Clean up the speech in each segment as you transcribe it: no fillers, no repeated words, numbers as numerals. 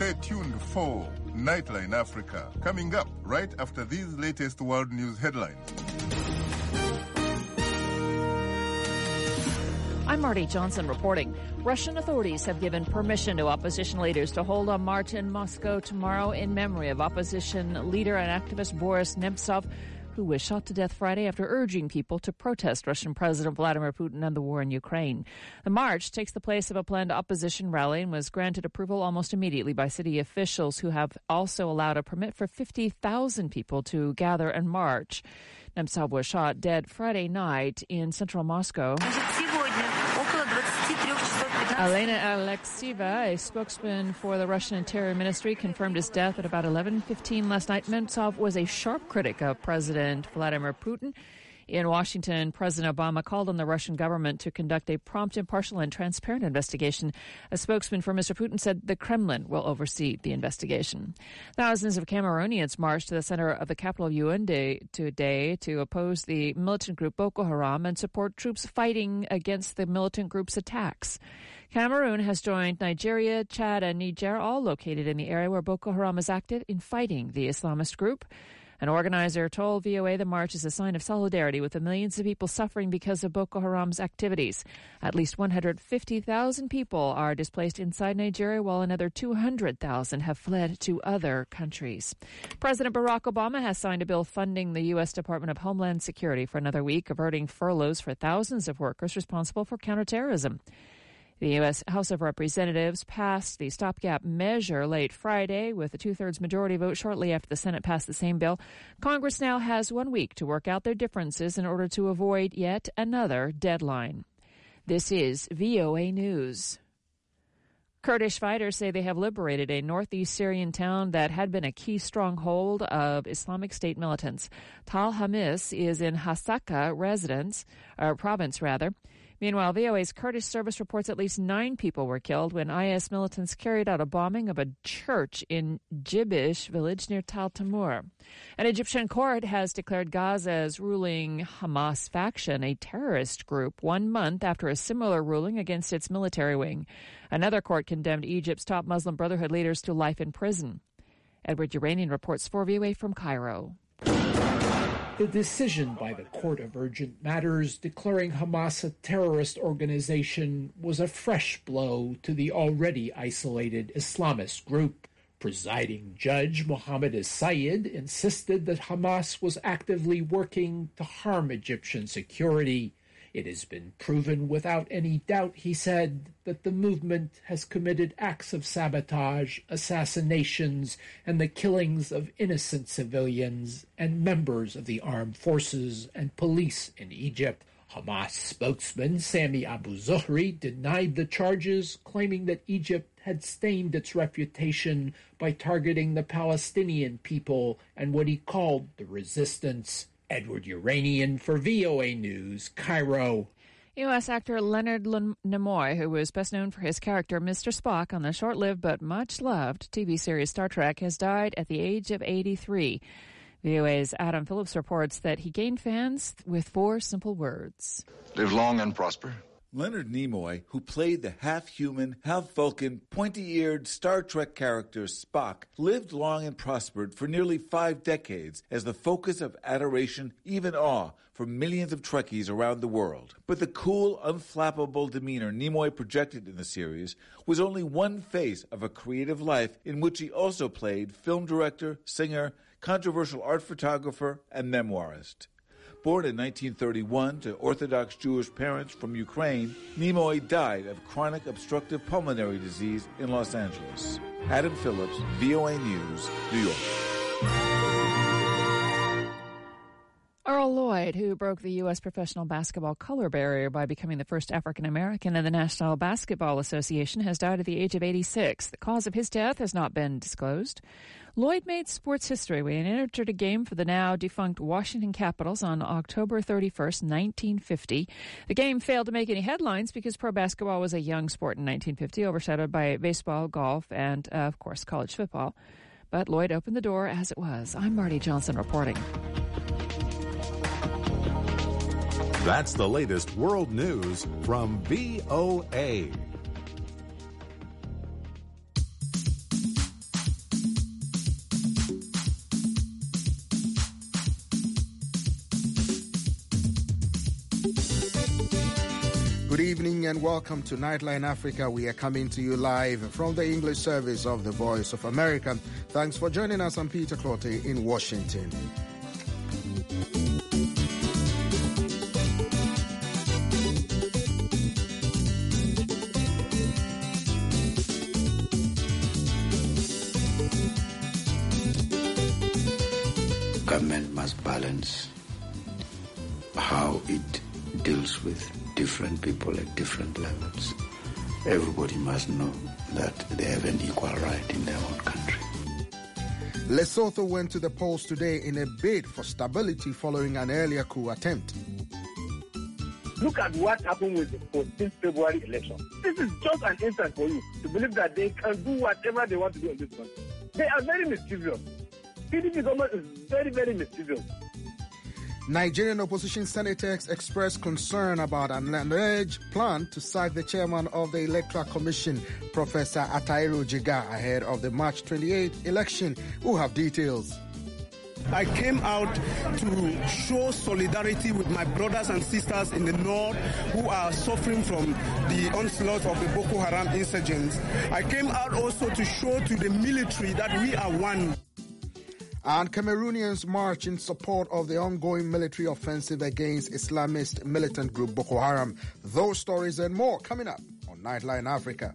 Stay tuned for Nightline Africa, coming up right after these latest world news headlines. I'm Marty Johnson reporting. Russian authorities have given permission to opposition leaders to hold a march in Moscow tomorrow in memory of opposition leader and activist Boris Nemtsov, who was shot to death Friday after urging people to protest Russian President Vladimir Putin and the war in Ukraine. The march takes the place of a planned opposition rally and was granted approval almost immediately by city officials, who have also allowed a permit for 50,000 people to gather and march. Nemtsov was shot dead Friday night in central Moscow. Elena Alexieva, a spokesman for the Russian Interior Ministry, confirmed his death at about 11:15 last night. Nemtsov was a sharp critic of President Vladimir Putin. In Washington, President Obama called on the Russian government to conduct a prompt, impartial, and transparent investigation. A spokesman for Mr. Putin said the Kremlin will oversee the investigation. Thousands of Cameroonians marched to the center of the capital of Yaoundé today to oppose the militant group Boko Haram and support troops fighting against the militant group's attacks. Cameroon has joined Nigeria, Chad, and Niger, all located in the area where Boko Haram is active in fighting the Islamist group. An organizer told VOA the march is a sign of solidarity with the millions of people suffering because of Boko Haram's activities. At least 150,000 people are displaced inside Nigeria, while another 200,000 have fled to other countries. President Barack Obama has signed a bill funding the U.S. Department of Homeland Security for another week, averting furloughs for thousands of workers responsible for counterterrorism. The U.S. House of Representatives passed the stopgap measure late Friday with a two-thirds majority vote shortly after the Senate passed the same bill. Congress now has 1 week to work out their differences in order to avoid yet another deadline. This is VOA News. Kurdish fighters say they have liberated a northeast Syrian town that had been a key stronghold of Islamic State militants. Tal Hamis is in Hasaka province. Meanwhile, VOA's Kurdish service reports at least 9 people were killed when IS militants carried out a bombing of a church in Jibish village near Tal Tamur. An Egyptian court has declared Gaza's ruling Hamas faction a terrorist group 1 month after a similar ruling against its military wing. Another court condemned Egypt's top Muslim Brotherhood leaders to life in prison. Edward Uranian reports for VOA from Cairo. The decision by the Court of Urgent Matters declaring Hamas a terrorist organization was a fresh blow to the already isolated Islamist group. Presiding Judge Mohammed Es-Sayed insisted that Hamas was actively working to harm Egyptian security. It has been proven without any doubt, he said, that the movement has committed acts of sabotage, assassinations, and the killings of innocent civilians and members of the armed forces and police in Egypt. Hamas spokesman Sami Abu Zuhri denied the charges, claiming that Egypt had stained its reputation by targeting the Palestinian people and what he called the resistance. Edward Uranian for VOA News, Cairo. U.S. actor Leonard Nimoy, who was best known for his character Mr. Spock on the short-lived but much-loved TV series Star Trek, has died at the age of 83. VOA's Adam Phillips reports that he gained fans with 4 simple words. Live long and prosper. Leonard Nimoy, who played the half-human, half-Vulcan, pointy-eared Star Trek character Spock, lived long and prospered for nearly 5 decades as the focus of adoration, even awe, for millions of Trekkies around the world. But the cool, unflappable demeanor Nimoy projected in the series was only one face of a creative life in which he also played film director, singer, controversial art photographer, and memoirist. Born in 1931 to Orthodox Jewish parents from Ukraine, Nimoy died of chronic obstructive pulmonary disease in Los Angeles. Adam Phillips, VOA News, New York. Earl Lloyd, who broke the U.S. professional basketball color barrier by becoming the first African-American in the National Basketball Association, has died at the age of 86. The cause of his death has not been disclosed. Lloyd made sports history when he entered a game for the now-defunct Washington Capitals on October 31st, 1950. The game failed to make any headlines because pro basketball was a young sport in 1950, overshadowed by baseball, golf, and, of course, college football. But Lloyd opened the door as it was. I'm Marty Johnson reporting. That's the latest world news from VOA. Good evening and welcome to Nightline Africa. We are coming to you live from the English service of the Voice of America. Thanks for joining us. I'm Peter Clottey in Washington. Government must balance how it deals with different people at different levels. Everybody must know that they have an equal right in their own country. Lesotho went to the polls today in a bid for stability following an earlier coup attempt. Look at what happened with the 14th February election. This is just an instance for you to believe that they can do whatever they want to do in this country. They are very mischievous. PDP government is very, very mischievous. Nigerian opposition senators expressed concern about an alleged plan to sack the chairman of the Electoral Commission, Professor Atairu Jiga, ahead of the March 28 election. Who have details? I came out to show solidarity with my brothers and sisters in the north who are suffering from the onslaught of the Boko Haram insurgents. I came out also to show to the military that we are one. And Cameroonians march in support of the ongoing military offensive against Islamist militant group Boko Haram. Those stories and more coming up on Nightline Africa.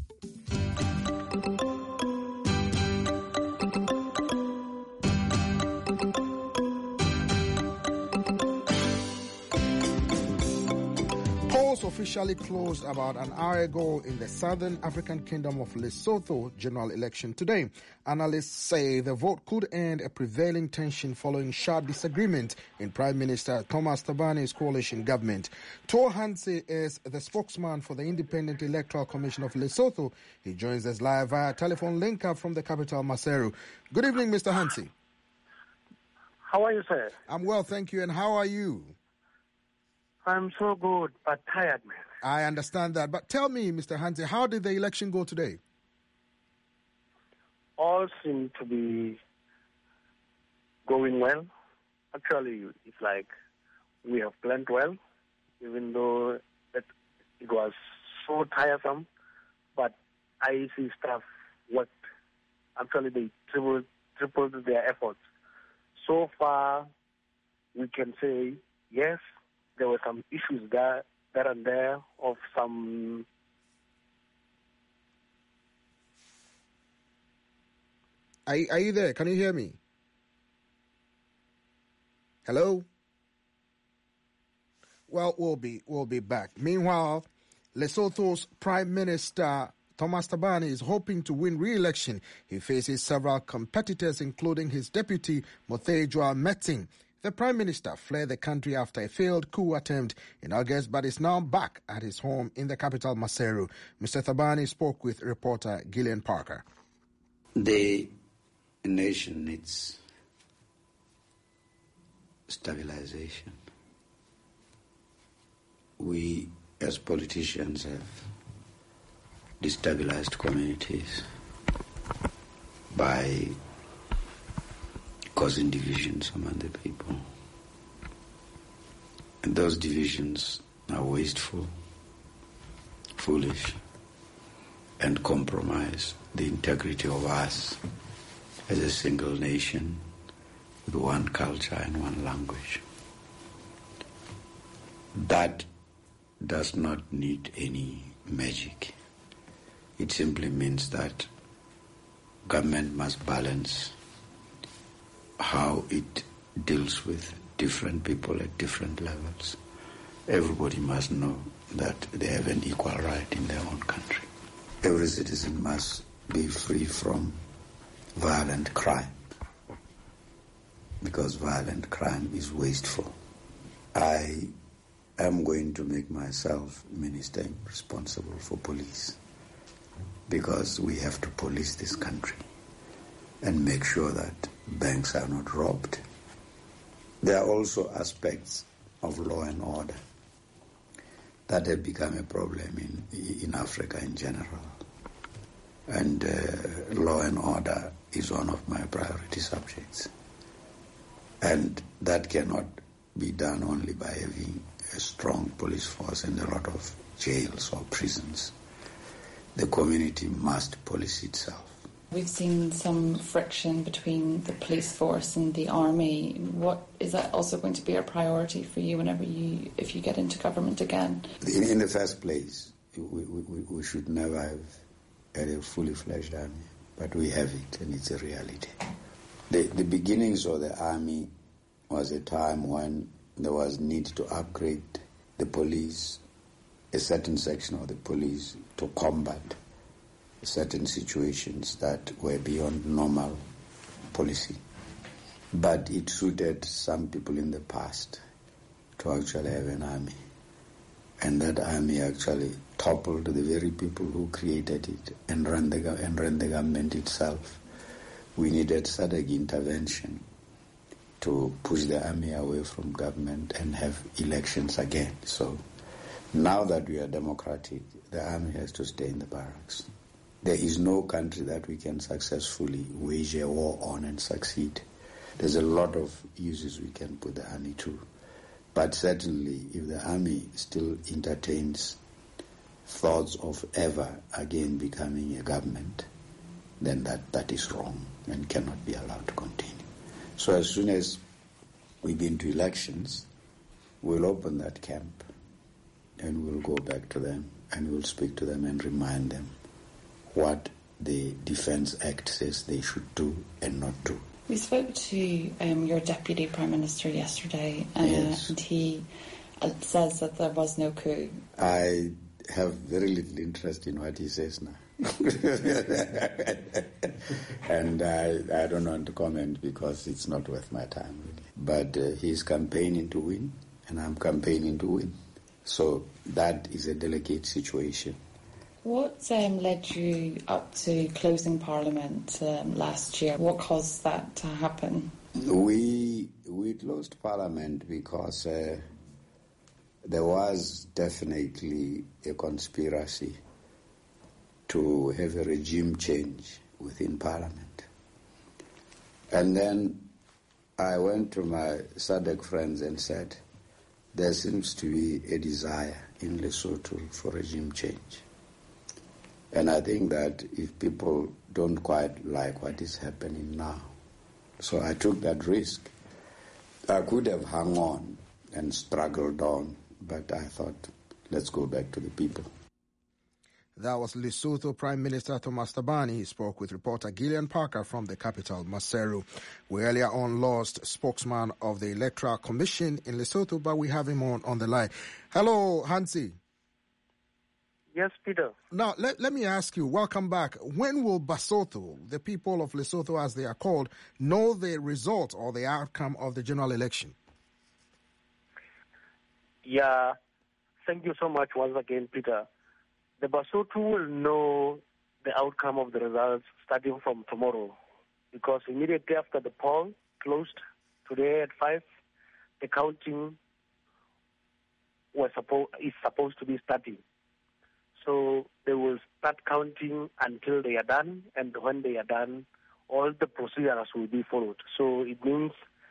Polls officially closed about an hour ago in the Southern African Kingdom of Lesotho general election today. Analysts say the vote could end a prevailing tension following sharp disagreement in Prime Minister Thomas Thabani's coalition government. Tor Hansi is the spokesman for the Independent Electoral Commission of Lesotho. He joins us live via telephone link-up from the capital, Maseru. Good evening, Mr. Hansi. How are you, sir? I'm well, thank you. And how are you? I'm so good, but tired, man. I understand that. But tell me, Mr. Hansi, how did the election go today? All seem to be going well. Actually, it's like we have planned well, even though it was so tiresome. But IEC staff worked. Actually, they tripled their efforts. So far, we can say, yes, there were some issues there and there of some... Are you there? Can you hear me? Hello? Well, we'll be back. Meanwhile, Lesotho's Prime Minister Thomas Thabane is hoping to win re-election. He faces several competitors, including his deputy, Mothejua Metsing. The Prime Minister fled the country after a failed coup attempt in August, but is now back at his home in the capital, Maseru. Mr. Thabane spoke with reporter Gillian Parker. The nation needs stabilization. We, as politicians, have destabilized communities by causing divisions among the people. And those divisions are wasteful, foolish, and compromise the integrity of us as a single nation with one culture and one language. That does not need any magic. It simply means that government must balance how it deals with different people at different levels. Everybody must know that they have an equal right in their own country. Every citizen must be free from violent crime, because violent crime is wasteful. I am going to make myself minister responsible for police, because we have to police this country and make sure that banks are not robbed. There are also aspects of law and order that have become a problem in Africa in general. And law and order is one of my priority subjects. And that cannot be done only by having a strong police force and a lot of jails or prisons. The community must police itself. We've seen some friction between the police force and the army. What is that also going to be a priority for you if you get into government again? In the first place, we should never have had a fully fledged army, but we have it, and it's a reality. The beginnings of the army was a time when there was need to upgrade the police, a certain section of the police, to combat certain situations that were beyond normal policy. But it suited some people in the past to actually have an army. And that army actually toppled the very people who created it and ran the government itself. We needed SADC intervention to push the army away from government and have elections again. So now that we are democratic, the army has to stay in the barracks. There is no country that we can successfully wage a war on and succeed. There's a lot of uses we can put the army to. But certainly, if the army still entertains thoughts of ever again becoming a government, then that is wrong and cannot be allowed to continue. So as soon as we've been to elections, we'll open that camp and we'll go back to them and we'll speak to them and remind them what the Defence Act says they should do and not do. We spoke to your Deputy Prime Minister yesterday, yes. And he says that there was no coup. I have very little interest in what he says now. And I don't want to comment because it's not worth my time, really. But he's campaigning to win, and I'm campaigning to win. So that is a delicate situation. What led you up to closing Parliament last year? What caused that to happen? We closed Parliament because there was definitely a conspiracy to have a regime change within Parliament. And then I went to my SADC friends and said, there seems to be a desire in Lesotho for regime change. And I think that if people don't quite like what is happening now, so I took that risk. I could have hung on and struggled on, but I thought, let's go back to the people. That was Lesotho Prime Minister Thomas Thabane. He spoke with reporter Gillian Parker from the capital, Maseru. We earlier on lost spokesman of the Electoral Commission in Lesotho, but we have him on the line. Hello, Hansi. Yes, Peter. Now, let me ask you, welcome back. When will Basotho, the people of Lesotho as they are called, know the result or the outcome of the general election? Yeah, thank you so much once again, Peter. The Basotho will know the outcome of the results starting from tomorrow, because immediately after the poll closed today at 5, the counting is supposed to be starting. So they will start counting until they are done, and when they are done, all the procedures will be followed. So it means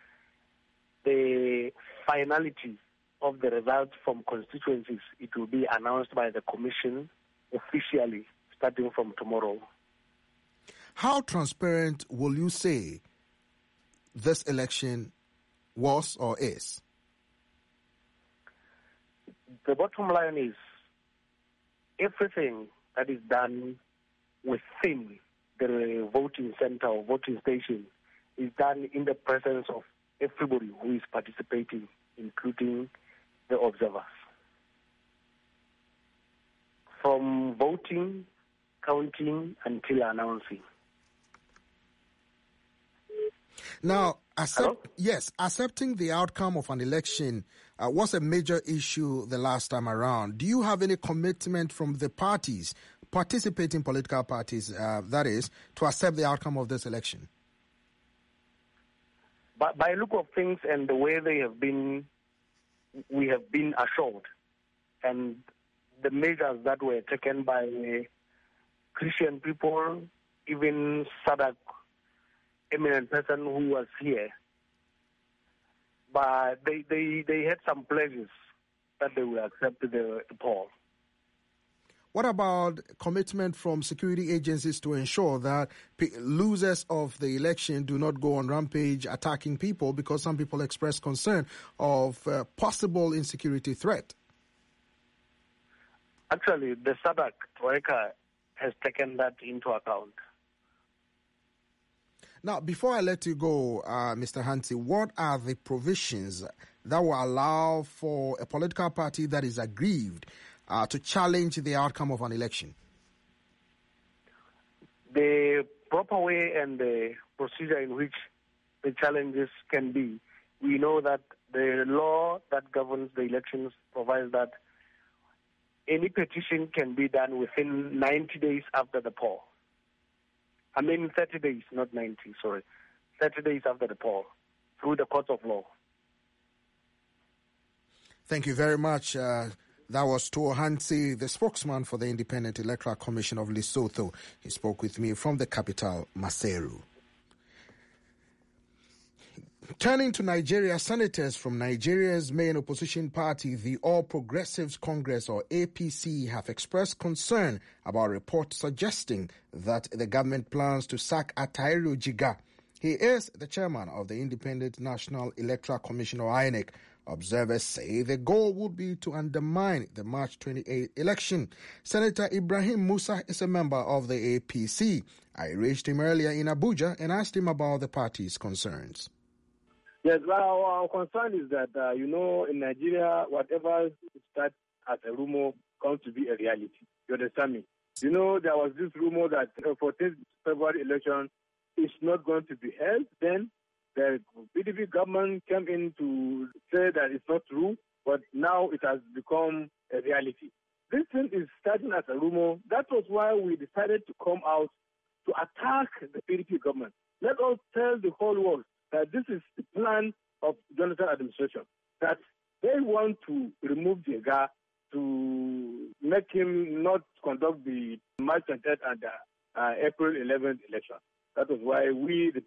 the finality of the results from constituencies, it will be announced by the Commission officially starting from tomorrow. How transparent will you say this election was or is? The bottom line is everything that is done within the voting center or voting station is done in the presence of everybody who is participating, including the observers. From voting, counting, until announcing. Now, accepting the outcome of an election was a major issue the last time around. Do you have any commitment from the parties, participating political parties, that is, to accept the outcome of this election? But by look of things and the way they have been, we have been assured, and the measures that were taken by Christian people, even SADC eminent person who was here, but they had some pledges that they will accept the poll. What about commitment from security agencies to ensure that losers of the election do not go on rampage attacking people, because some people express concern of possible insecurity threat? Actually, the SADC Troika has taken that into account. Now, before I let you go, Mr. Hanti, what are the provisions that will allow for a political party that is aggrieved to challenge the outcome of an election? The proper way and the procedure in which the challenges can be, we know that the law that governs the elections provides that any petition can be done within 90 days after the poll. 30 days, not 90, sorry. 30 days after the poll, through the court of law. Thank you very much. That was Tuo Hanti, the spokesman for the Independent Electoral Commission of Lesotho. He spoke with me from the capital, Maseru. Turning to Nigeria, senators from Nigeria's main opposition party, the All Progressives Congress, or APC, have expressed concern about reports suggesting that the government plans to sack Attairu Jiga. He is the chairman of the Independent National Electoral Commission, or INEC. Observers say the goal would be to undermine the March 28 election. Senator Ibrahim Musa is a member of the APC. I reached him earlier in Abuja and asked him about the party's concerns. Yes, well, our concern is that, in Nigeria, whatever starts as a rumor comes to be a reality. You understand me? There was this rumor that the 14th February election is not going to be held. Then the PDP government came in to say that it's not true, but now it has become a reality. This thing is starting as a rumor. That was why we decided to come out to attack the PDP government. Let us tell the whole world that this is the plan of Jonathan administration, that they want to remove Jega to make him not conduct the March 10th and April 11th election. That was why we, the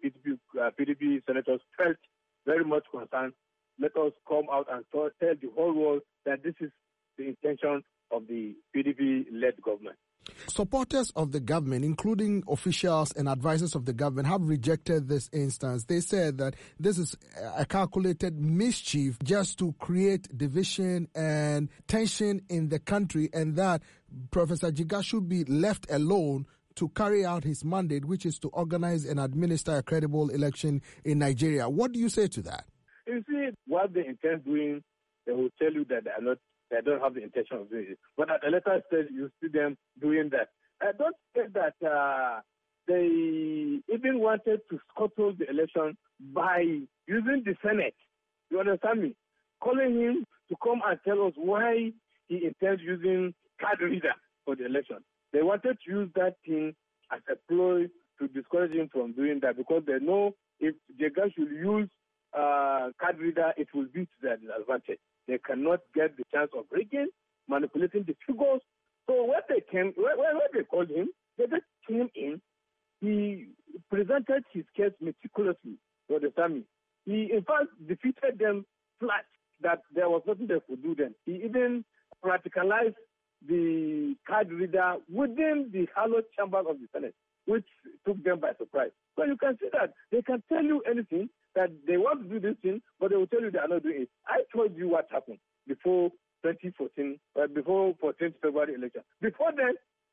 PDP senators, felt very much concerned. Let us come out and tell the whole world that this is the intention of the PDP-led government. Supporters of the government, including officials and advisors of the government, have rejected this instance. They said that this is a calculated mischief just to create division and tension in the country, and that Professor Jiga should be left alone to carry out his mandate, which is to organize and administer a credible election in Nigeria. What do you say to that? You see, what they intend doing, they will tell you that they don't have the intention of doing it. But at a later stage, you see them doing that. I don't think that they even wanted to scuttle the election by using the Senate. You understand me? Calling him to come and tell us why he intends using card reader for the election. They wanted to use that thing as a ploy to discourage him from doing that, because they know if Jega should use card reader, it will be to their disadvantage. They cannot get the chance of rigging, manipulating the figures. So when they called him, they just came in. He presented his case meticulously. You understand me? He, in fact, defeated them flat, that there was nothing they could do then. He even practicalized the card reader within the hallowed chambers of the Senate, which took them by surprise. So you can see that they can tell you anything, that they want to do this thing, but they will tell you they are not doing it. I told you what happened before 2014, before 14th February election. Before then,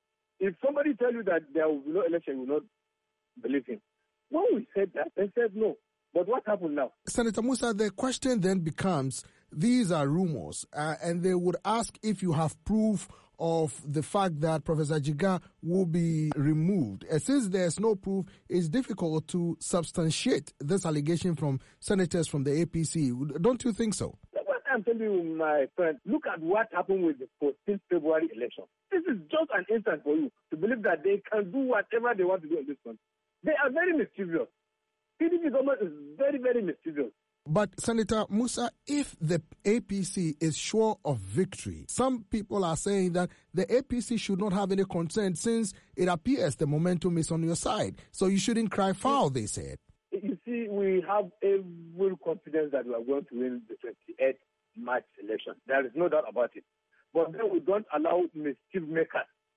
if somebody tells you that there will be no election, you will not believe him. When we said that, they said no. But what happened now? Senator Musa, the question then becomes, these are rumors, and they would ask if you have proof of the fact that Professor Jiga will be removed. Since there's no proof, it's difficult to substantiate this allegation from senators from the APC. Don't you think so? What I'm telling you, my friend, look at what happened with the 14th February election. This is just an instance for you to believe that they can do whatever they want to do in this country. They are very mischievous. PDP government is very, very mischievous. But, Senator Musa, if the APC is sure of victory, some people are saying that the APC should not have any concern since it appears the momentum is on your side. So you shouldn't cry foul, they said. You see, we have every confidence that we are going to win the 28th March election. There is no doubt about it. But then we don't allow mischief makers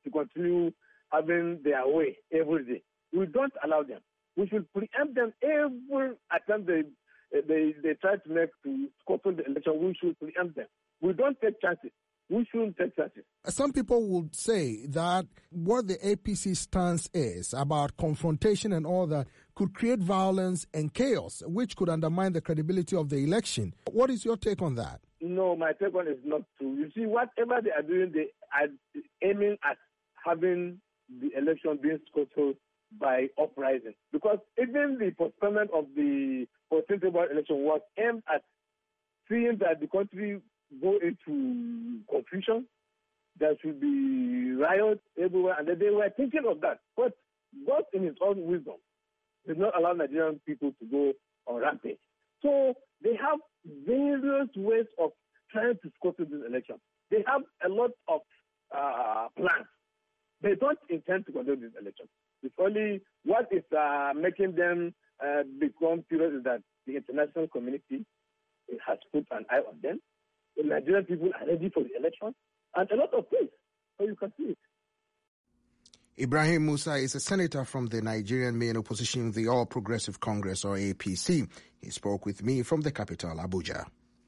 to continue having their way every day. We don't allow them. We should preempt them every attempt they try to make to scuttle the election. We should preempt them. We don't take chances. We shouldn't take chances. Some people would say that what the APC stance is about confrontation and all that could create violence and chaos, which could undermine the credibility of the election. What is your take on that? No, my take on it is not true. You see, whatever they are doing, they are aiming at having the election being scuttled by uprising. Because even the postponement of the 14th February election was aimed at seeing that the country go into confusion. There should be riots everywhere, and they were thinking of that. But God, in His own wisdom, did not allow Nigerian people to go on rampage. So they have various ways of trying to scuttle this election. They have a lot of plans. They don't intend to conduct this election. It's only what is making them become furious is that the international community has put an eye on them. The Nigerian people are ready for the election, and a lot of things. So you can see it. Ibrahim Musa is a senator from the Nigerian main opposition, the All Progressive Congress, or APC. He spoke with me from the capital, Abuja.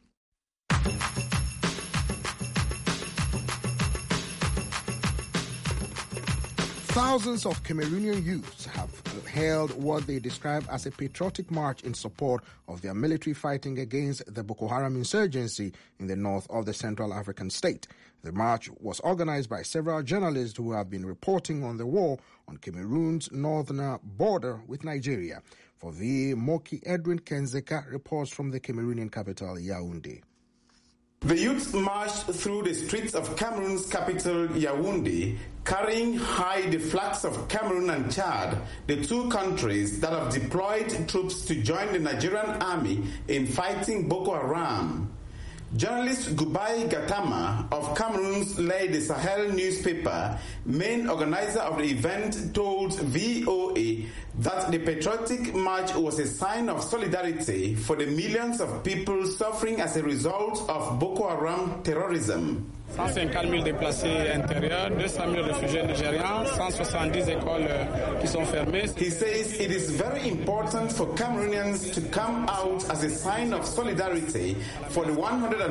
Thousands of Cameroonian youths have held what they describe as a patriotic march in support of their military fighting against the Boko Haram insurgency in the north of the Central African state. The march was organized by several journalists who have been reporting on the war on Cameroon's northern border with Nigeria. For VOA, Moki Edwin Kenzeka reports from the Cameroonian capital, Yaoundé. The youths marched through the streets of Cameroon's capital, Yaoundé, carrying high the flags of Cameroon and Chad, the two countries that have deployed troops to join the Nigerian army in fighting Boko Haram. Journalist Gubai Gatama of Cameroon's Le de Sahel newspaper, main organizer of the event, told VOA that the patriotic march was a sign of solidarity for the millions of people suffering as a result of Boko Haram terrorism. 150 000 déplacés intérieurs, 200 000 réfugiés nigériens, 170 écoles qui sont fermées. He says it is very important for Cameroonians to come out as a sign of solidarity for the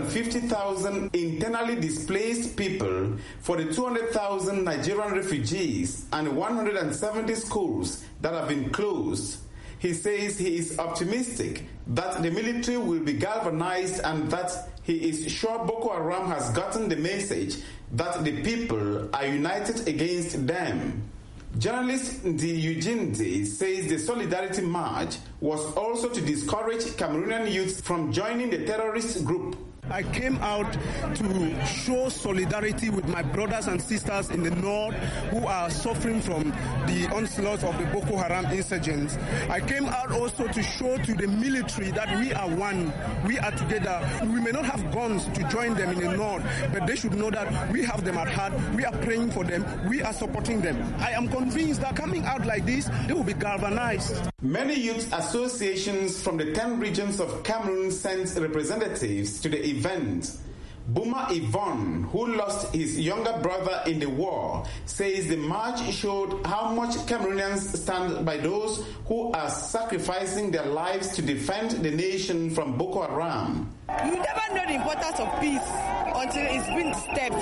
150,000 internally displaced people, for the 200,000 Nigerian refugees, and 170 schools that have been closed. He says he is optimistic that the military will be galvanized and that he is sure Boko Haram has gotten the message that the people are united against them. Journalist Ndi Ujindi says the Solidarity March was also to discourage Cameroonian youths from joining the terrorist group. I came out to show solidarity with my brothers and sisters in the north who are suffering from the onslaught of the Boko Haram insurgents. I came out also to show to the military that we are one, we are together. We may not have guns to join them in the north, but they should know that we have them at heart, we are praying for them, we are supporting them. I am convinced that coming out like this, they will be galvanized. Many youth associations from the 10 regions of Cameroon sent representatives to the event. Buma Yvonne, who lost his younger brother in the war, says the march showed how much Cameroonians stand by those who are sacrificing their lives to defend the nation from Boko Haram. You never know the importance of peace until it's been stepped.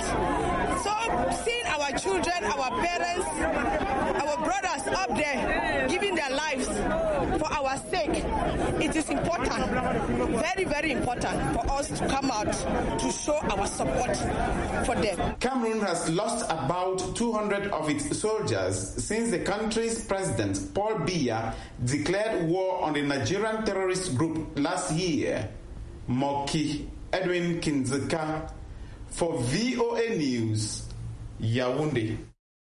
So seeing our children, our parents, our brothers up there giving their lives for our sake, it is important, very, very important for us to come out to show our support for them. Cameroon has lost about 200 of its soldiers since the country's president, Paul Biya, declared war on the Nigerian terrorist group last year. Moki Edwin Kinzeka for VOA News, Yaoundé.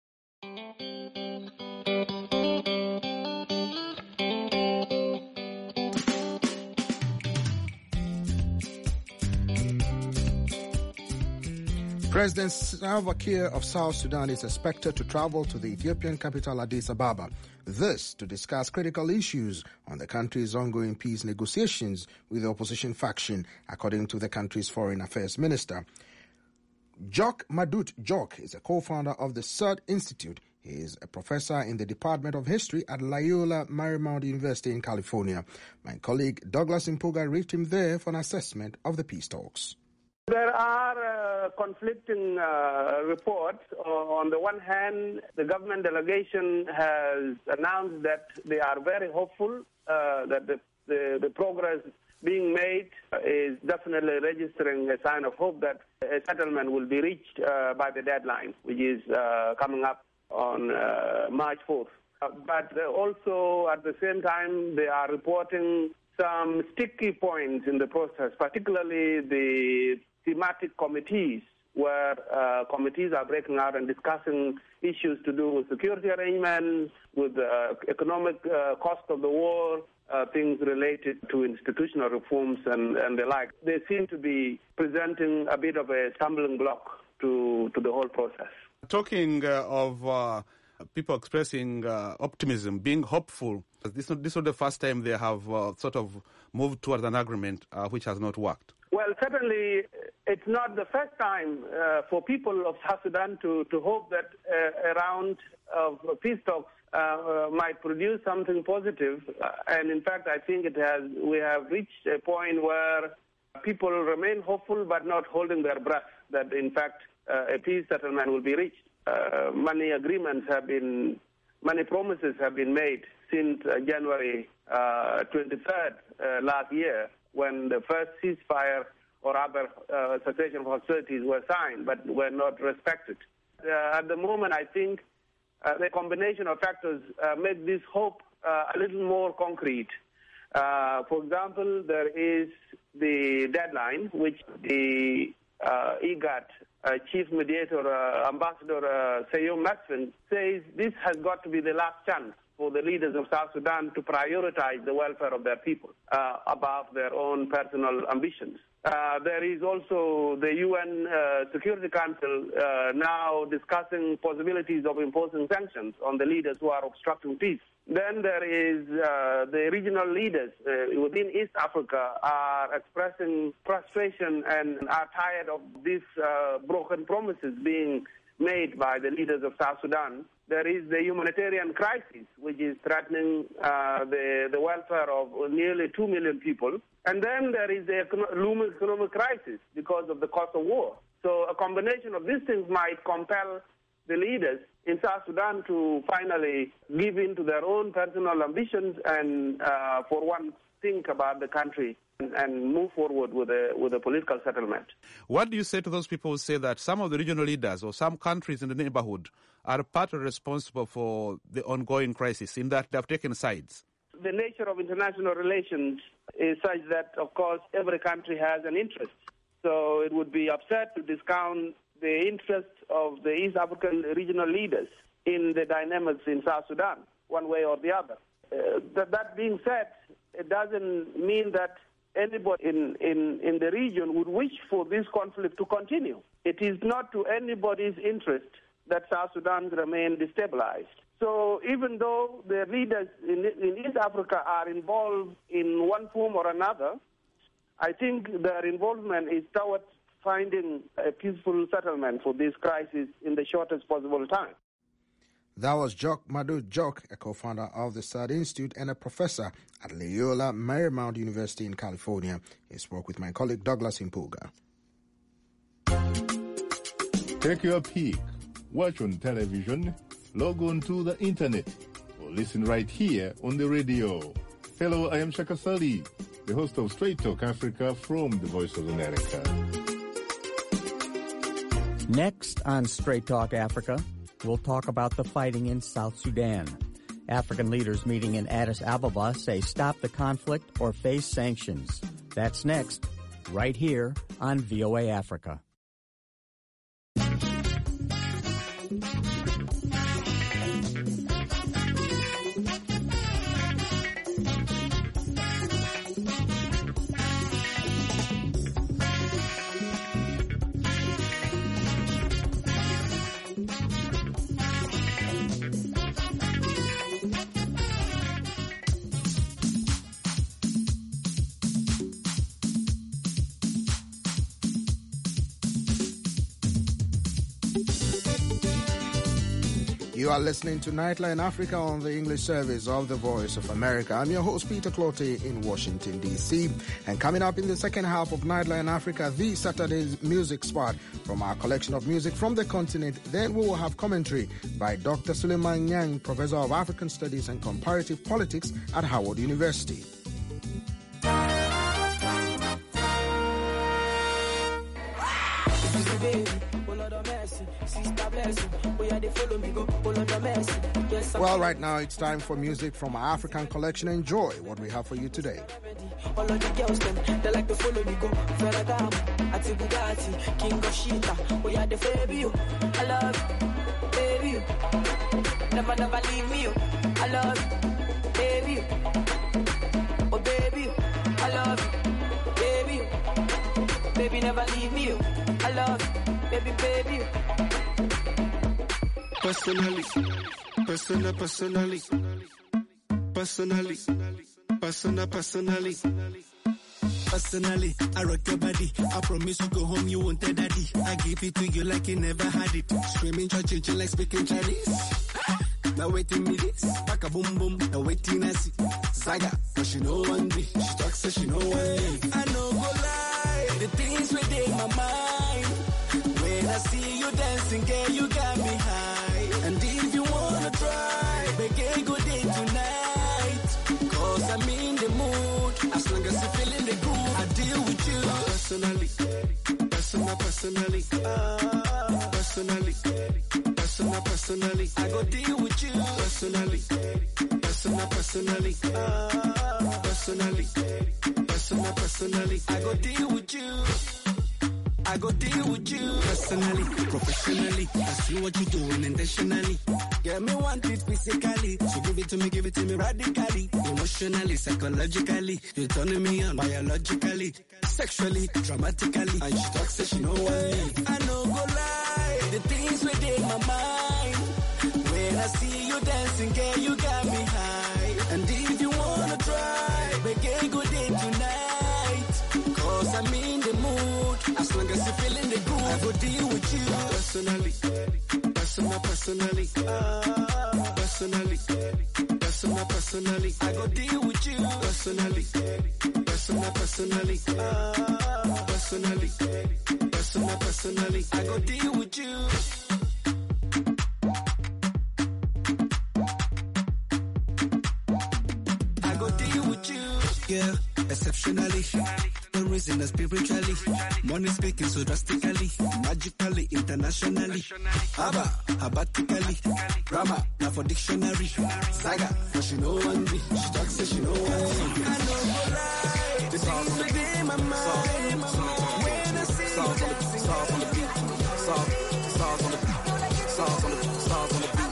President Salva Kiir of South Sudan is expected to travel to the Ethiopian capital Addis Ababa. This to discuss critical issues on the country's ongoing peace negotiations with the opposition faction, according to the country's foreign affairs minister. Jock Madut Jock is a co-founder of the SUD Institute. He is a professor in the Department of History at Loyola Marymount University in California. My colleague Douglas Impuga reached him there for an assessment of the peace talks. There are conflicting reports. On the one hand, the government delegation has announced that they are very hopeful that the progress being made is definitely registering a sign of hope that a settlement will be reached by the deadline, which is coming up on March 4th. But also, at the same time, they are reporting some sticky points in the process, particularly the thematic committees, where committees are breaking out and discussing issues to do with security arrangements, with the economic cost of the war, things related to institutional reforms and the like. They seem to be presenting a bit of a stumbling block to the whole process. Talking of people expressing optimism, being hopeful, this is not the first time they have sort of moved towards an agreement which has not worked. Well, certainly it's not the first time for people of South Sudan to hope that a round of peace talks might produce something positive. And in fact, I think we have reached a point where people remain hopeful but not holding their breath that, in fact, a peace settlement will be reached. Many promises have been made since January 23rd last year, when the first ceasefire or other cessation of hostilities were signed, but were not respected. At the moment, I think the combination of factors make this hope a little more concrete. For example, there is the deadline, which the IGAD chief mediator, Ambassador Seyum Mesfin, says this has got to be the last chance for the leaders of South Sudan to prioritize the welfare of their people above their own personal ambitions. There is also the UN Security Council now discussing possibilities of imposing sanctions on the leaders who are obstructing peace. Then there is the regional leaders within East Africa are expressing frustration and are tired of these broken promises being made by the leaders of South Sudan. There is the humanitarian crisis, which is threatening the welfare of nearly 2 million people. And then there is the looming economic crisis because of the cost of war. So a combination of these things might compel the leaders in South Sudan to finally give in to their own personal ambitions and for once think about the country and move forward with a political settlement. What do you say to those people who say that some of the regional leaders or some countries in the neighborhood are partly responsible for the ongoing crisis, in that they have taken sides? The nature of international relations is such that, of course, every country has an interest. So it would be absurd to discount the interests of the East African regional leaders in the dynamics in South Sudan, one way or the other. That being said, it doesn't mean that anybody in the region would wish for this conflict to continue. It is not to anybody's interest that South Sudan remain destabilized. So even though the leaders in East Africa are involved in one form or another, I think their involvement is towards finding a peaceful settlement for this crisis in the shortest possible time. That was Jock Madut Jock, a co-founder of the SUD Institute and a professor at Loyola Marymount University in California. He spoke with my colleague Douglas Impuga. Take your pick. Watch on television, log on to the internet, or listen right here on the radio. Hello, I am Shaka Sali, the host of Straight Talk Africa from the Voice of America. Next on Straight Talk Africa, we'll talk about the fighting in South Sudan. African leaders meeting in Addis Ababa say stop the conflict or face sanctions. That's next, right here on VOA Africa. You are listening to Nightline Africa on the English service of the Voice of America. I'm your host, Peter Clottey, in Washington, D.C. And coming up in the second half of Nightline Africa, the Saturday's music spot from our collection of music from the continent. Then we will have commentary by Dr. Suleiman Nyang, Professor of African Studies and Comparative Politics at Howard University. Well, right now it's time for music from our African collection. Enjoy what we have for you today. All of the girls, them, they like to follow me, go Ferragamo, Ati Bugatti, King of Shita, we are the baby, you. I love you, baby, you. Never leave me, you. I love you, baby, you. Oh, baby, you. I love you, baby, you. Baby, never leave me, you. I love you, baby, you. Personally, I rock your body. I promise you go home, you won't tell daddy. I give it to you like you never had it. Screaming, church, like speaking Chinese. Now waiting me this, back a boom boom. Now waiting I see Saga, but she know one day. She talks so she know one day. I know go lie, the things within my mind. When I see you dancing, girl, you got me high. And if you wanna try, make a good day tonight. Cause I'm in the mood, as long as you're feeling the groove, I deal with you. Personally, I go deal with you. Personally, I go deal with you. I go deal with you. Personally, professionally, I see what you're doing intentionally. Get me want it physically, so give it to me radically. Emotionally, psychologically, you're turning me on biologically, sexually, dramatically. And she talks so she know what I know go lie, the things within my mind. When I see you dancing, girl, you got me high. And if you wanna try, make a good day tonight. Cause I'm in the mood, as long as you're feeling the groove, I go deal with you. Personally, I go deal with you. Personally, I go deal with you. I go deal with you. Yeah, exceptionally. The reason is spiritually. Money speaking so drastically. Magically, internationally. Habatically. Grammar, now for dictionary. Saga, but she know one day. She talks so she know one day. I know go lie. The things within my mind. When I see you dancing. Stars on the beat. Stars on the beat. Stars on the beat. Stars on the beat.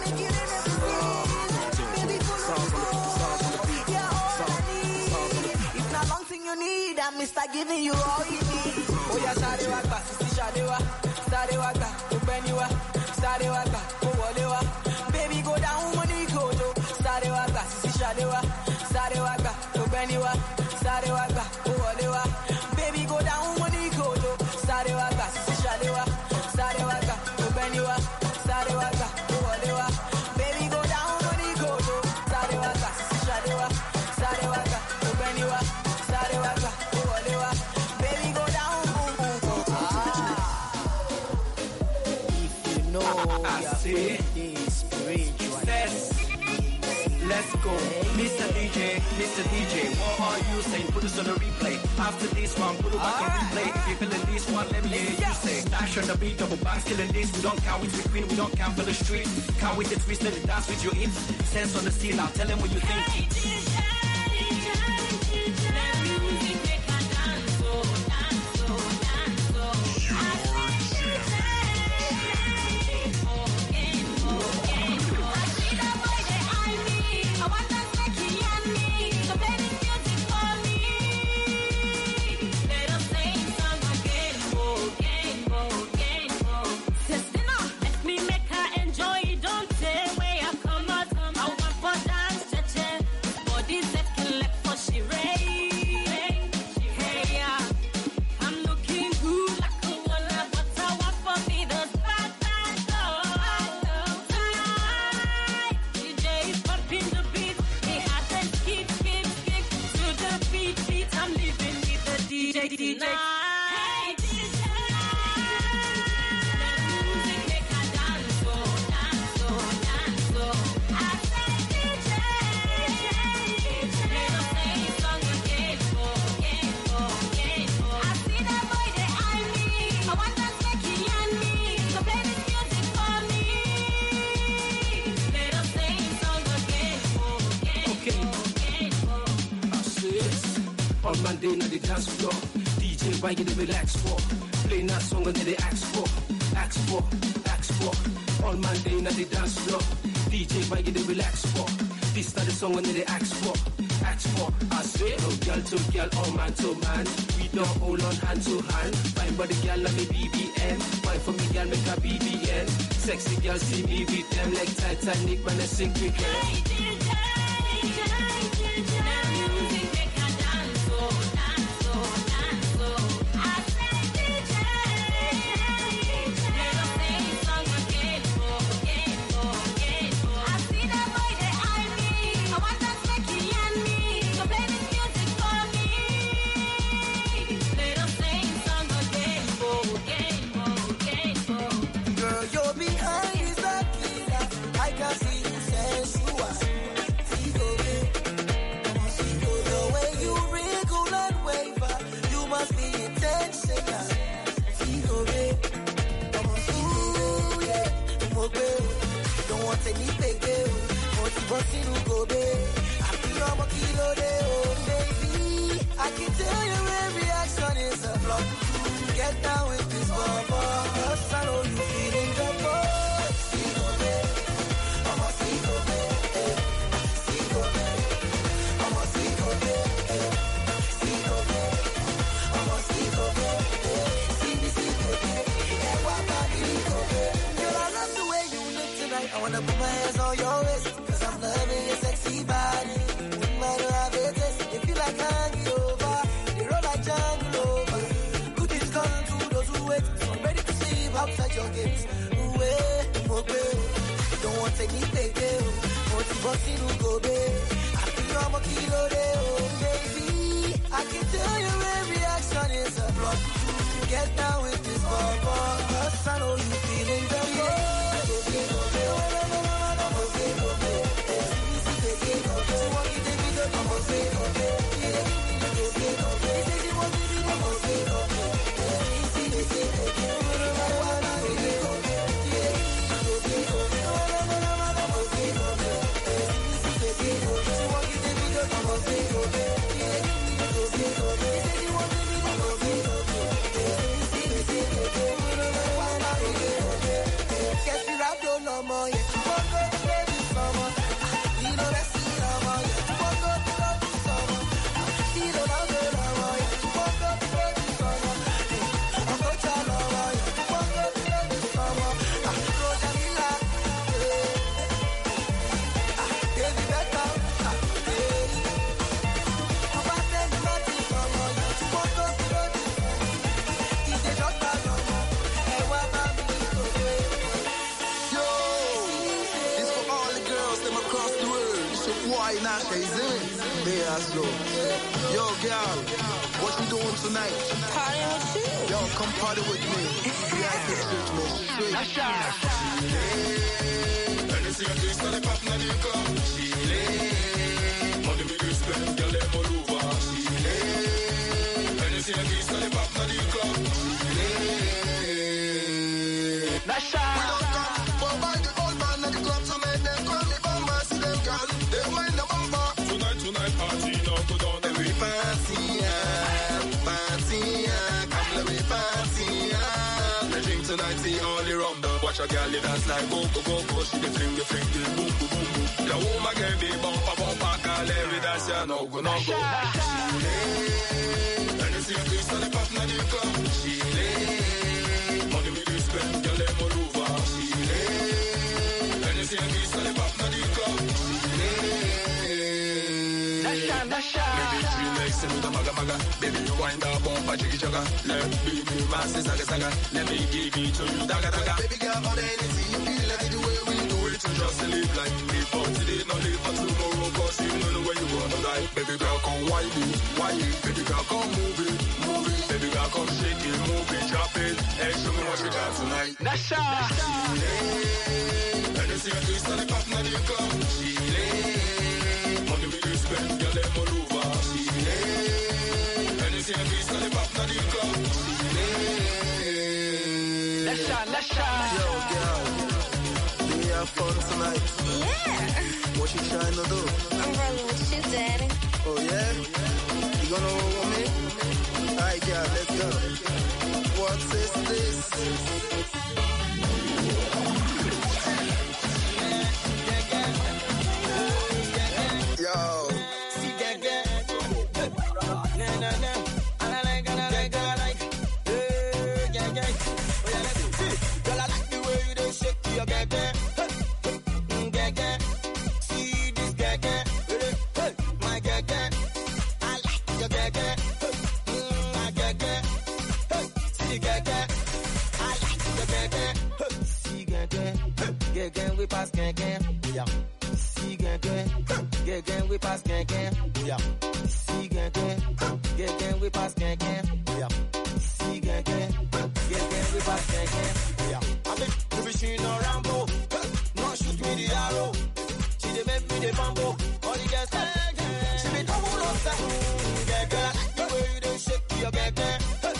You need, and Mr. giving you all you need. Oh yeah, Sarewaka, Sisi Shadewa, Sarewaka, Ubeniwa, Sarewaka, Owolewa. Baby go down, money go to Sarewaka, Sisi Shadewa, Sarewaka, Ubeniwa, Sarewaka, Owolewa. Baby go down, money go to Sarewaka, Sisi Shadewa, Sarewaka, Ubeniwa, Sarewaka, Owolewa. Baby go down, money go to Sarewaka, Sisi Shadewa, Sarewaka, Ubeniwa. Baby, go down. If you know I see. Let's go. Mr. DJ, what are you saying? Put us on a replay. After this one, put it back on replay. If you're feeling this one, let me hear you say. Dash on the beat, double back, killing this. We don't count with the queen, we don't count for the street. Count with the twist, let it dance with your hips. Sense on the scene, now tell them what you think. All man day na the dance floor. DJ why you dey relax for? Play that song and they ask for. All man day na the dance floor. DJ why you dey relax for? This not the song when they ask for. I say, no girl to girl, all man to man. We don't hold on hand to hand. Fine body girl like me BBN. Fine for me girl make a BBN. Sexy girl see me with them like Titanic when I sink with them. Get down with this bubble, I know you feeling the buzz. I'm a single man, single man. I'm a single man, single man. I'm a single man, single man. Girl, I love the way you look tonight. I wanna put my hands on your waist, 'cause I'm loving your sexy body. Wouldn't matter how it is, if you like hanging over, you roll like jungle over. So I'm ready to see you outside your gates. Don't want to take me baby. Want to bust in go baby. I feel I'm a kilo baby. I can tell your every action is a block. Get down with this bubble, 'cause I know you feeling the love. Yo, girl, what you doing tonight? Partying with you. Yo, come party with me. Tonight party, no go down every party, come let me party, the drink tonight, see all the rum, watch a girl dance like go, she the fling, boom, boom, boom, the woman can be bumper, call every dance, yeah, no go, and you see a piece of the pop, na the club, she lay, money we do spend, girl, let me over, she lay, and you see a piece of the pop, na the club, she lay. Maybe 3 legs with a maga. Baby, you wind up on jiggy jagga. Let me be my saga. Let me give it to you, daga. Baby girl, all the energy you feel like the way we do it. You just live like live for today, not live for tomorrow. 'Cause you know where you wanna die. Baby girl, come wind it. Baby girl, come move it. Baby girl, come shake it, move it, drop it. Hey, show me what you got tonight. Nasha. And you see a twist on the pop, now you come. She lay. Money we do spend, girl, let me over. She lay. And you see a twist on the pop, now you come. She lay. Nasha. Yo, girl, do you have fun tonight? Yeah. What you trying to do? I'm rolling with you, Daddy. Oh, yeah? You gonna roll with me? Alright, girl, let's go. What is this? Yo. We pass gang, yeah. See gang, we pass gang, yeah. See gang, we pass gang, yeah. See gang, we pass gang, yeah. I think we be shooting on Rambo, no shoot me the arrow. She dey make me the bamboo, all the girls gang, she be double up that, gang, I like the way you dey shake your gang, gang.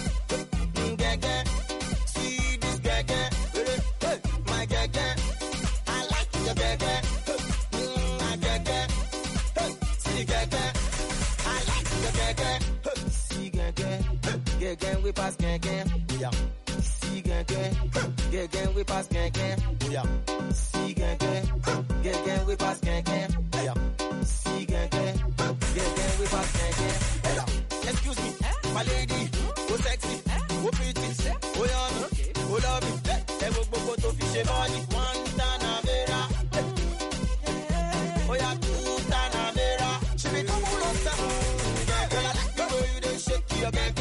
See this gang, my gang. We pass gang, yeah. See gang, we pass gang, yeah. See gang, we pass gang, yeah. See gang, we pass gang, yeah. Excuse me, my lady, oh sexy, oh pretty, oh yummy, oh lovely. Ever go to fish body, one Tanavera. Oh yeah, two Tanavera. She be double up that. Girl, I like the way you dey shake your gang.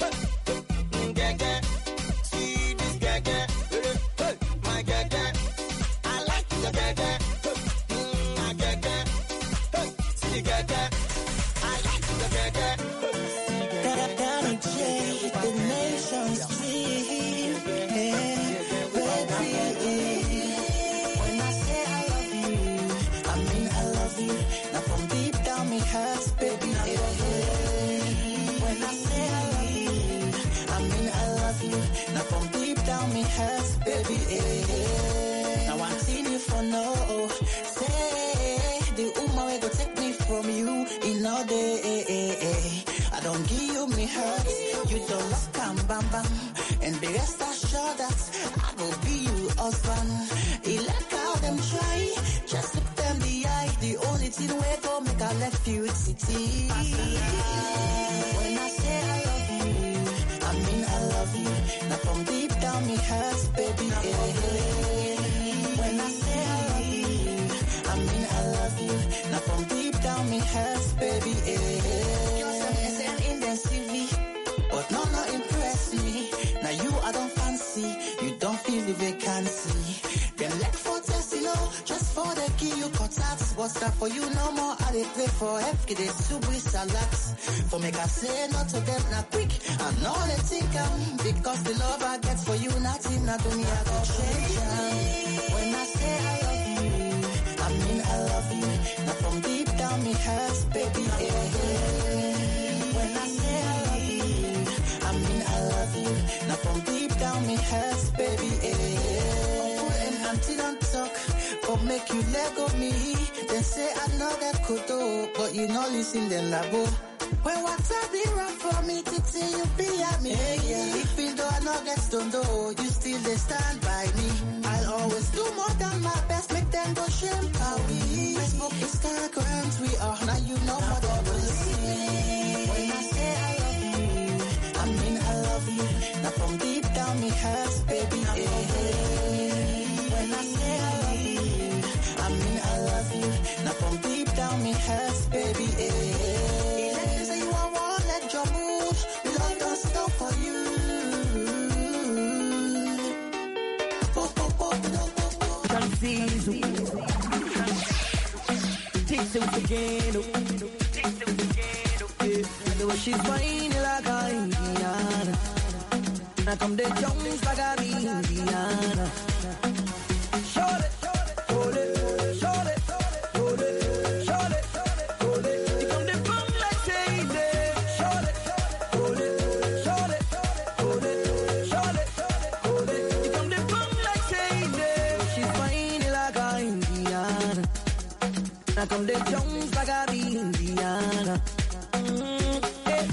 And be rest assured that I will be you husband. He like how them try, just look them the eye. The only thing we go make a left you city. When I say I love you, I mean I love you. Now from deep down me hurts, baby. When I say I love you, I mean I love you. Now from deep down me hurts, baby. You're some SN in the CV, but no impress me. Now you I don't fancy, you don't feel the vacancy. Them like for test, you know, just for the key you cut out. What's that for you no more? I they play for FK, they super salads. For make I say not to them not quick. I know they think because the love I get for you, nothing not to me I go change. When I say I love you, I mean I love you. Now from deep down me hurts, baby. When I say I love you, I mean I love you. Now from deep down me hurts, baby. Until I talk, but make you let go me. They say I know that could do, but you know listen then labo. When what's up be rough for me to see you be at me. Even though I know get stoned, you still they stand by me. I'll always do more than my best, make them go shame how we. Facebook, Instagram, we are now you know what I will see. When I say I love you, I mean I love you. Now from deep down me hurts, baby. When I say I love you, I mean I love you. Now from deep down me hurts, baby. They say you won't let your moves, love don't stop for you. Takes it again. The way she's whining like a Indiana. I come the Jones like a Indiana. Short it, hold it, short it, hold it, short it, hold it. You come the bum like say it. Short it, hold it, short it, hold it, short it, hold it. You come the bum like say it. She's whining like a Indiana. I come the Jones like a Indiana.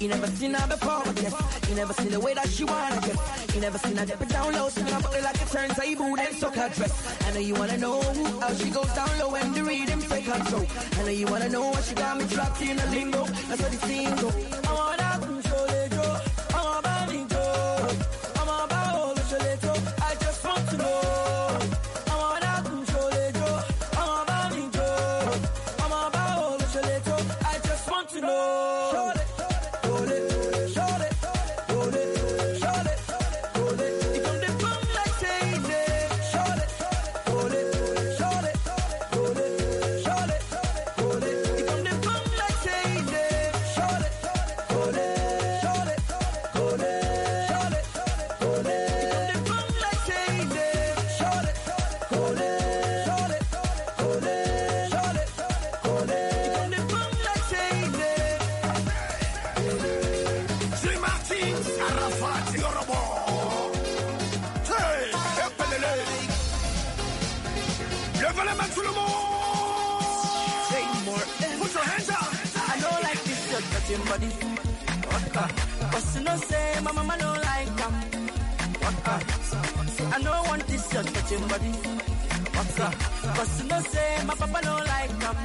You never seen her before, I guess. You never seen the way that she wanna get. You never seen her dip it down low, swing her body like a turntable, then suck her dress. I know you wanna know how she goes down low when the rhythm take control. I know you wanna know what she got me trapped in a limbo. That's how the scene go. I wanna control it, Joe. I'm about it, Joe. I'm about all the Joe. I just want to know. I wanna control it, Joe. I'm about it, Joe. I'm about all the Joe. I just want to know. Body. But you know say my mama don't like them. I don't want this your touching body. But you know say my papa don't like them.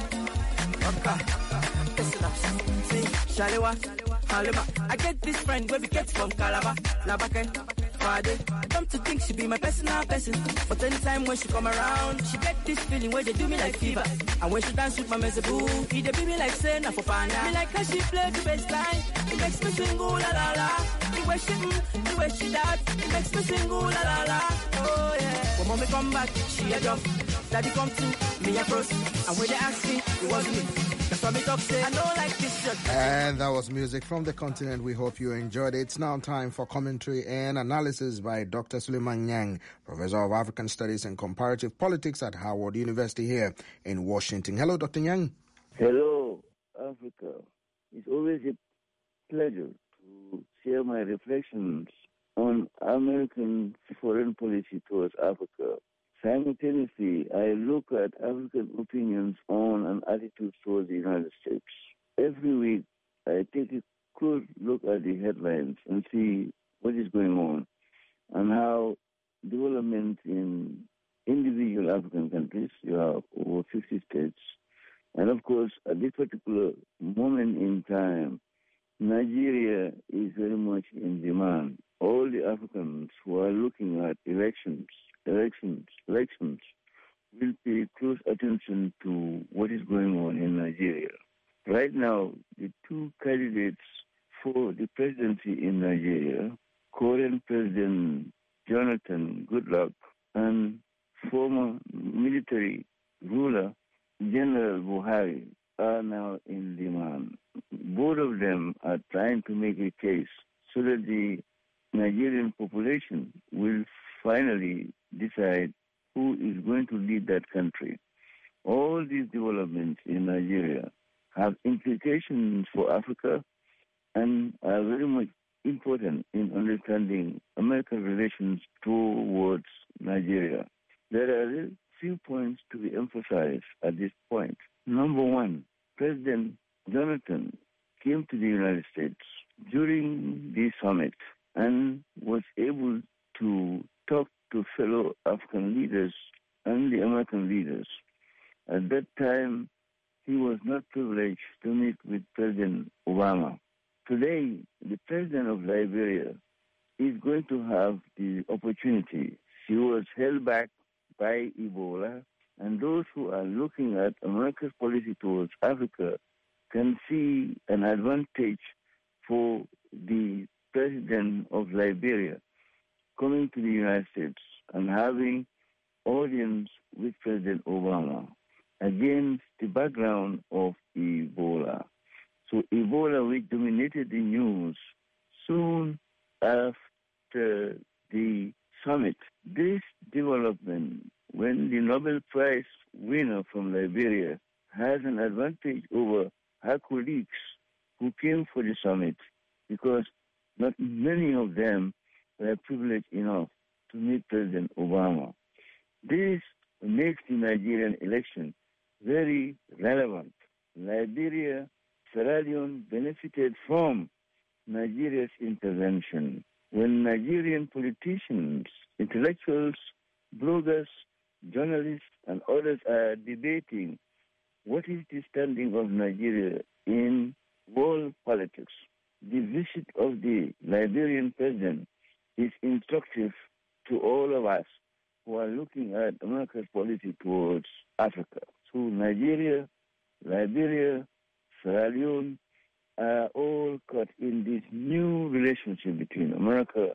Listen up, see, Shalewa, Halima. I get this friend where we get from Calabar, Labakan, Friday. I come to think she be my personal person. But anytime when she come around, she get this feeling where they do me like fever. And when she dance with my mezeboo, he they be me like say na for panda. Me like how she play the bass line. It makes me sing ooh la la la. The way she dance, it makes me sing ooh la la la. Oh yeah. When mommy come back, she a jump. Daddy come to me a cross. And when they ask me, it was me. That's why me talk say I don't like this shit. And that was music from the continent. We hope you enjoyed it. It's now time for commentary and analysis by Dr. Suleiman Nyang, Professor of African Studies and Comparative Politics at Howard University here in Washington. Hello, Dr. Nyang. Hello, Africa. It's always a pleasure to share my reflections on American foreign policy towards Africa. Simultaneously, I look at African opinions on and attitudes towards the United States. Every week, I take a close look at the headlines and see what is going on and how development in individual African countries, you have over 50 states, and of course, at this particular moment in time, Nigeria is very much in demand. All the Africans who are looking at elections will pay close attention to what is going on in Nigeria. Right now, the two candidates for the presidency in Nigeria, current President Jonathan Goodluck and former military ruler General Buhari, are now in demand. Both of them are trying to make a case so that the Nigerian population will finally decide who is going to lead that country. All these developments in Nigeria have implications for Africa and are very much important in understanding American relations towards Nigeria. There are a few points to be emphasized at this point. Number one, President Jonathan came to the United States during the summit and was able to talk to fellow African leaders and the American leaders. At that time, he was not privileged to meet with President Obama. Today, the president of Liberia is going to have the opportunity. She was held back by Ebola, and those who are looking at America's policy towards Africa can see an advantage for the president of Liberia coming to the United States and having audience with President Obama against the background of Ebola. So Ebola, which dominated the news soon after the summit, this development, when the Nobel Prize winner from Liberia has an advantage over her colleagues who came for the summit, because not many of them were privileged enough to meet President Obama. This makes the Nigerian election very relevant. Liberia, Sierra Leone benefited from Nigeria's intervention. When Nigerian politicians, intellectuals, bloggers, journalists, and others are debating what is the standing of Nigeria in world politics, the visit of the Liberian president is instructive to all of us who are looking at America's policy towards Africa. So Nigeria, Liberia, Sierra Leone are all caught in this new relationship between America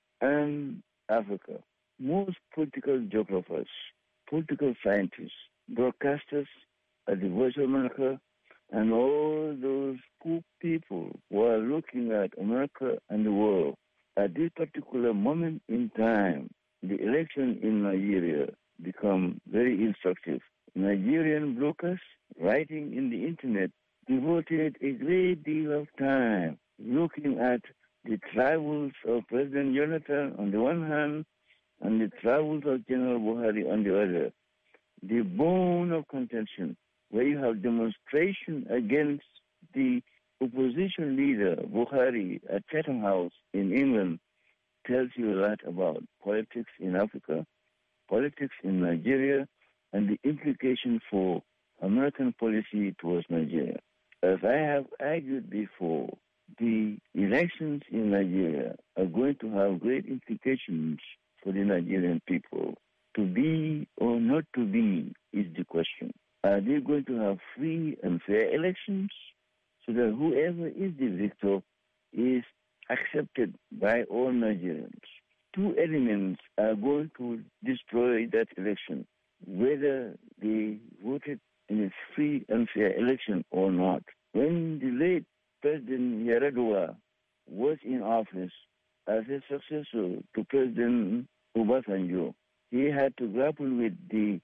and Africa. Most political geographers, political scientists, broadcasters at the Voice of America, and all those cool people who are looking at America and the world at this particular moment in time, the election in Nigeria become very instructive. Nigerian bloggers writing in the internet devoted a great deal of time looking at the travels of President Jonathan on the one hand and the travels of General Buhari on the other. The bone of contention, where you have demonstration against the opposition leader, Buhari, at Chatham House in England, tells you a lot about politics in Africa, politics in Nigeria, and the implication for American policy towards Nigeria. As I have argued before, the elections in Nigeria are going to have great implications for the Nigerian people. To be or not to be is the question. Are they going to have free and fair elections so that whoever is the victor is accepted by all Nigerians? Two elements are going to destroy that election, whether they voted in a free and fair election or not. When the late President Yar'Adua was in office as a successor to President Obasanjo, he had to grapple with the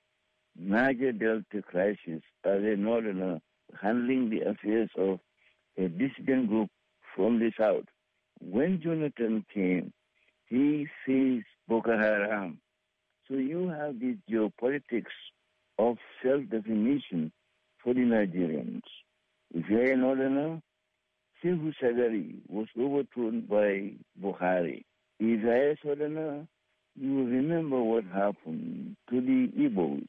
Niger Delta crisis as a northerner handling the affairs of a dissident group from the south. When Jonathan came, he faced Boko Haram. So you have this geopolitics of self-definition for the Nigerians. If you're a northerner, Sehu Shagari was overthrown by Buhari. If you're a southerner, you will remember what happened to the Igbos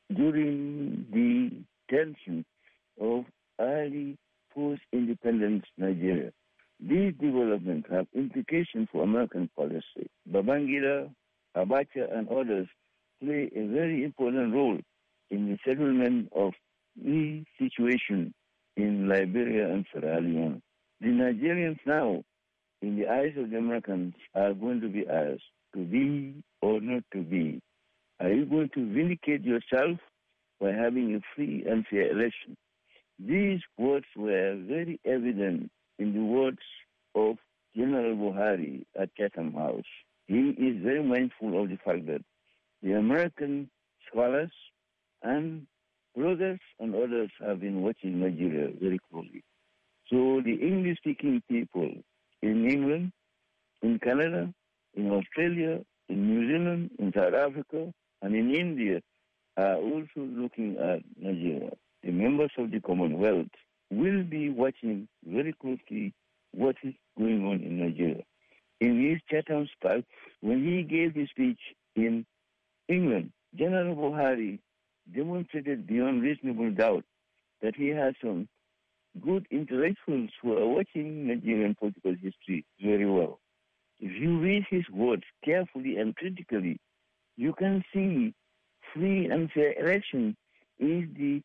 during the tension of early post-independence Nigeria. These developments have implications for American policy. Babangida, Abacha, and others play a very important role in the settlement of the situation in Liberia and Sierra Leone. The Nigerians now, in the eyes of the Americans, are going to be asked to be or not to be. Are you going to vindicate yourself by having a free and fair election? These words were very evident in the words of General Buhari at Chatham House. He is very mindful of the fact that the American scholars and bloggers and others have been watching Nigeria very closely. So the English-speaking people in England, in Canada, in Australia, in New Zealand, in South Africa, and in India are also looking at Nigeria. The members of the Commonwealth will be watching very closely what is going on in Nigeria. In his Chatham speech, when he gave his speech in England, General Buhari demonstrated beyond reasonable doubt that he has some good intellectuals who are watching Nigerian political history very well. If you read his words carefully and critically, you can see free and fair election is the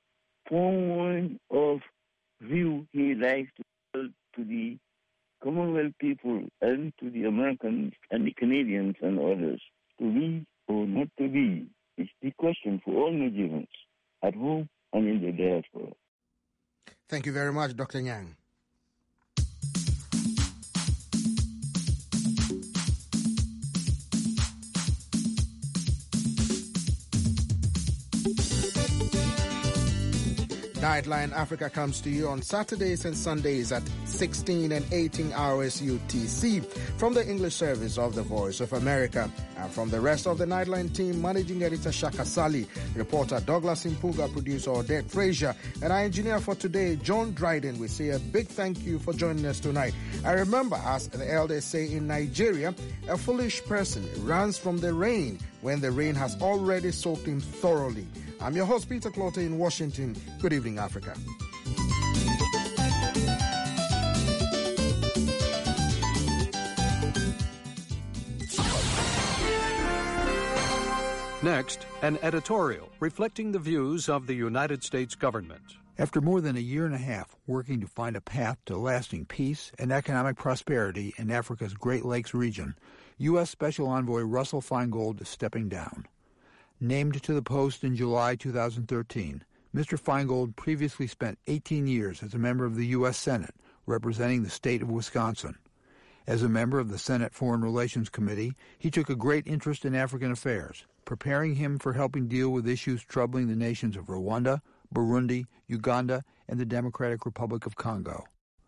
point of view he likes to tell to the Commonwealth people and to the Americans and the Canadians and others. To be or not to be is the question for all Nigerians at home and in the diaspora. Thank you very much, Dr. Nyang. Nightline Africa comes to you on Saturdays and Sundays at 16 and 18 hours UTC from the English service of the Voice of America. And from the rest of the Nightline team, Managing Editor Shaka Sali, reporter Douglas Impuga, producer Odette Frazier, and our engineer for today, John Dryden, we say a big thank you for joining us tonight. I remember, as the elders say in Nigeria, a foolish person runs from the rain when the rain has already soaked him thoroughly. I'm your host, Peter Clotter in Washington. Good evening, Africa. Next, an editorial reflecting the views of the United States government. After more than a year and a half working to find a path to lasting peace and economic prosperity in Africa's Great Lakes region, U.S. Special Envoy Russell Feingold is stepping down. Named to the post in July 2013, Mr. Feingold previously spent 18 years as a member of the U.S. Senate, representing the state of Wisconsin. As a member of the Senate Foreign Relations Committee, he took a great interest in African affairs, preparing him for helping deal with issues troubling the nations of Rwanda, Burundi, Uganda, and the Democratic Republic of Congo.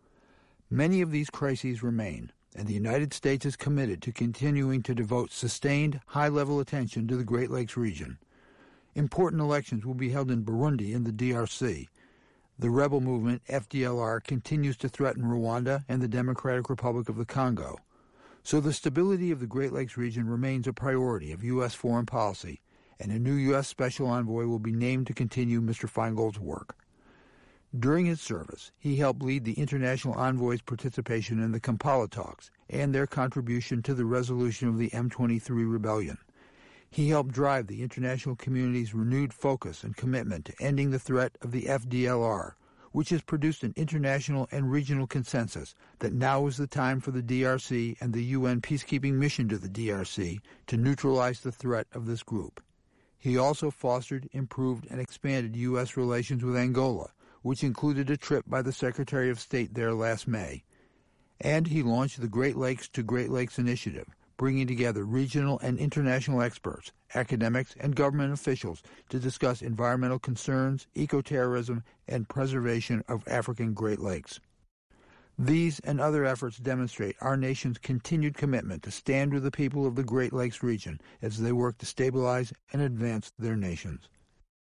Many of these crises remain, and the United States is committed to continuing to devote sustained, high-level attention to the Great Lakes region. Important elections will be held in Burundi and the DRC. The rebel movement, FDLR, continues to threaten Rwanda and the Democratic Republic of the Congo. So the stability of the Great Lakes region remains a priority of U.S. foreign policy, and a new U.S. Special Envoy will be named to continue Mr. Feingold's work. During his service, he helped lead the International Envoy's participation in the Kampala talks and their contribution to the resolution of the M23 rebellion. He helped drive the international community's renewed focus and commitment to ending the threat of the FDLR, which has produced an international and regional consensus that now is the time for the DRC and the UN peacekeeping mission to the DRC to neutralize the threat of this group. He also fostered, improved, and expanded U.S. relations with Angola, which included a trip by the Secretary of State there last May. And he launched the Great Lakes to Great Lakes Initiative, bringing together regional and international experts, academics, and government officials to discuss environmental concerns, eco-terrorism, and preservation of African Great Lakes. These and other efforts demonstrate our nation's continued commitment to stand with the people of the Great Lakes region as they work to stabilize and advance their nations.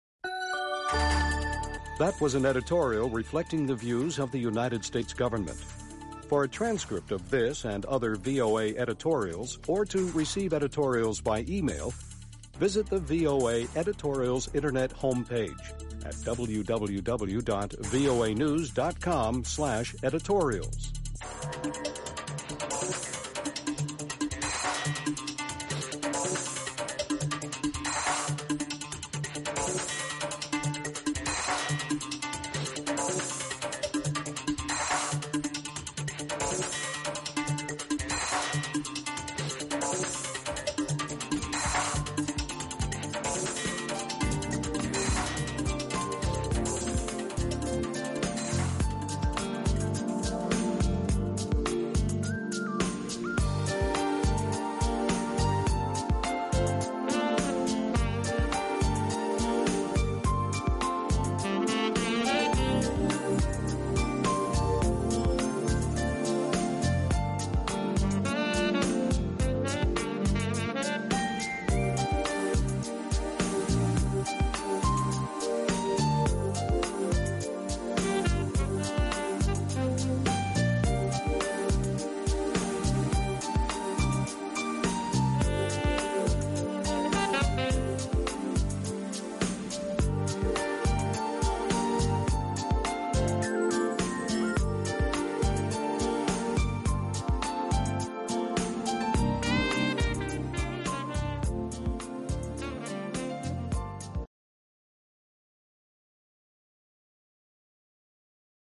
That was an editorial reflecting the views of the United States government. For a transcript of this and other VOA editorials, or to receive editorials by email, visit the VOA Editorials Internet homepage at www.voanews.com/editorials.